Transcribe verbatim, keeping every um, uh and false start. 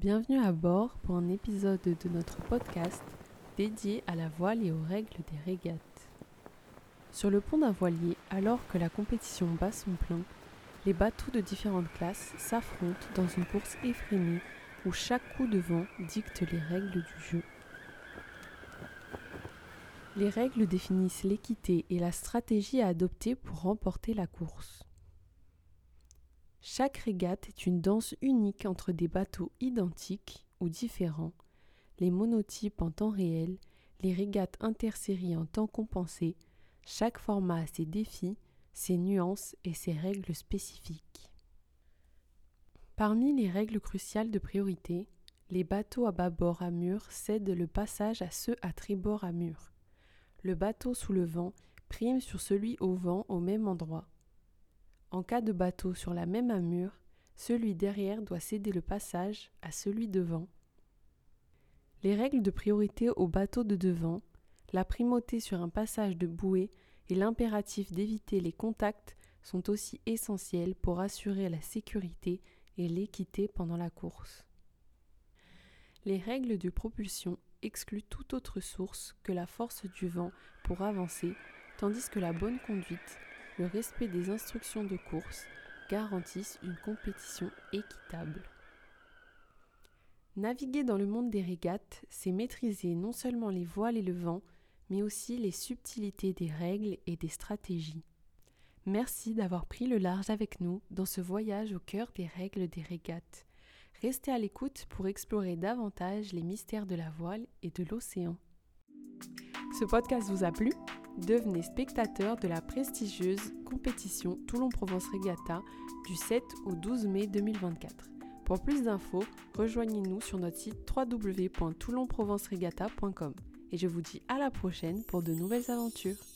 Bienvenue à bord pour un épisode de notre podcast dédié à la voile et aux règles des régates. Sur le pont d'un voilier, alors que la compétition bat son plein, les bateaux de différentes classes s'affrontent dans une course effrénée où chaque coup de vent dicte les règles du jeu. Les règles définissent l'équité et la stratégie à adopter pour remporter la course. Chaque régate est une danse unique entre des bateaux identiques ou différents, les monotypes en temps réel, les régates interséries en temps compensé. Chaque format a ses défis, ses nuances et ses règles spécifiques. Parmi les règles cruciales de priorité, les bateaux à bâbord à mur cèdent le passage à ceux à tribord à mur. Le bateau sous le vent prime sur celui au vent au même endroit. En cas de bateau sur la même amure, celui derrière doit céder le passage à celui devant. Les règles de priorité au bateau de devant, la primauté sur un passage de bouée et l'impératif d'éviter les contacts sont aussi essentiels pour assurer la sécurité et l'équité pendant la course. Les règles de propulsion excluent toute autre source que la force du vent pour avancer, tandis que la bonne conduite, le respect des instructions de course garantissent une compétition équitable. Naviguer dans le monde des régates, c'est maîtriser non seulement les voiles et le vent, mais aussi les subtilités des règles et des stratégies. Merci d'avoir pris le large avec nous dans ce voyage au cœur des règles des régates. Restez à l'écoute pour explorer davantage les mystères de la voile et de l'océan. Ce podcast vous a plu ? Devenez spectateur de la prestigieuse compétition Toulon-Provence Regatta du sept au douze mai deux mille vingt-quatre. Pour plus d'infos, rejoignez-nous sur notre site w w w point toulon provence regatta point com et je vous dis à la prochaine pour de nouvelles aventures.